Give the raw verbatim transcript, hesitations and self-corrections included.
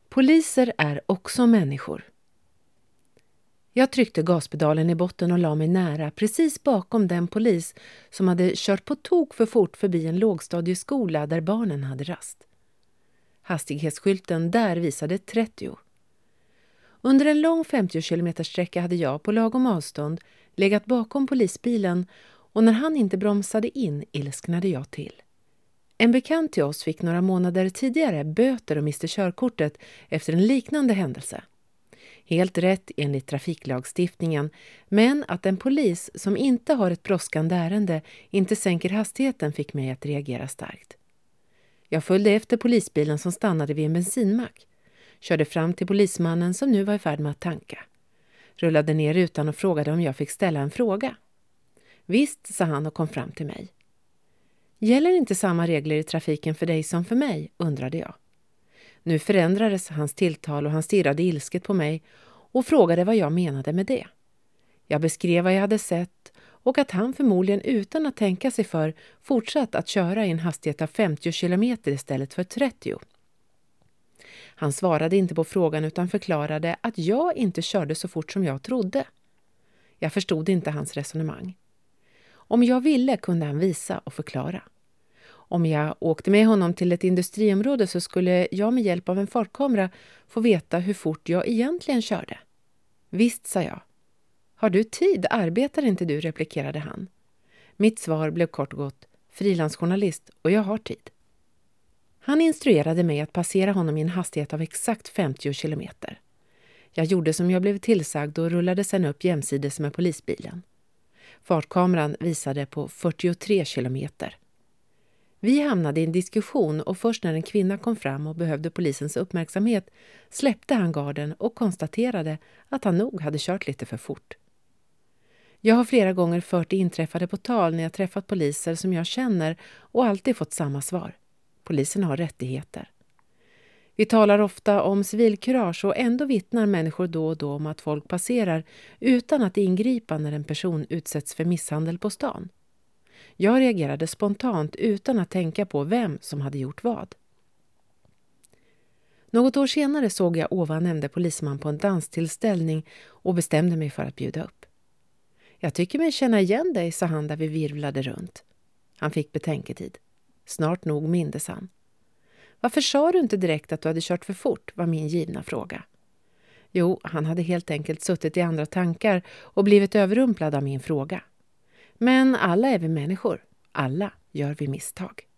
Poliser är också människor. Jag tryckte gaspedalen i botten och la mig nära, precis bakom den polis som hade kört på tok för fort förbi en lågstadieskola där barnen hade rast. Hastighetsskylten där visade trettio. Under en lång femtio kilometer sträcka hade jag på lagom avstånd legat bakom polisbilen och när han inte bromsade in ilsknade jag till. En bekant till oss fick några månader tidigare böter och miste körkortet efter en liknande händelse. Helt rätt enligt trafiklagstiftningen, men att en polis som inte har ett brådskande ärende inte sänker hastigheten fick mig att reagera starkt. Jag följde efter polisbilen som stannade vid en bensinmack. Körde fram till polismannen som nu var i färd med att tanka. Rullade ner rutan och frågade om jag fick ställa en fråga. Visst, sa han och kom fram till mig. Gäller inte samma regler i trafiken för dig som för mig, undrade jag. Nu förändrades hans tilltal och han stirrade ilsket på mig och frågade vad jag menade med det. Jag beskrev vad jag hade sett och att han förmodligen utan att tänka sig för fortsatt att köra i en hastighet av femtio kilometer istället för trettio. Han svarade inte på frågan utan förklarade att jag inte körde så fort som jag trodde. Jag förstod inte hans resonemang. Om jag ville kunde han visa och förklara. Om jag åkte med honom till ett industriområde så skulle jag med hjälp av en fartkamera få veta hur fort jag egentligen körde. Visst, sa jag. Har du tid? Arbetar inte du? Replikerade han. Mitt svar blev kort och gott, frilansjournalist och jag har tid. Han instruerade mig att passera honom i en hastighet av exakt femtio kilometer. Jag gjorde som jag blev tillsagd och rullade sedan upp jämsides med polisbilen. Fartkameran visade på fyrtiotre kilometer. Vi hamnade i en diskussion och först när en kvinna kom fram och behövde polisens uppmärksamhet släppte han garden och konstaterade att han nog hade kört lite för fort. Jag har flera gånger fört det inträffade på tal när jag träffat poliser som jag känner och alltid fått samma svar. Polisen har rättigheter. Vi talar ofta om civilkurage och ändå vittnar människor då och då om att folk passerar utan att ingripa när en person utsätts för misshandel på stan. Jag reagerade spontant utan att tänka på vem som hade gjort vad. Något år senare såg jag ovan nämnde polisman på en danstillställning och bestämde mig för att bjuda upp. Jag tycker mig känna igen dig, sa han där vi virvlade runt. Han fick betänketid. Snart nog mindes han. Varför sa du inte direkt att du hade kört för fort, var min givna fråga. Jo, han hade helt enkelt suttit i andra tankar och blivit överrumplad av min fråga. Men alla är vi människor. Alla gör vi misstag.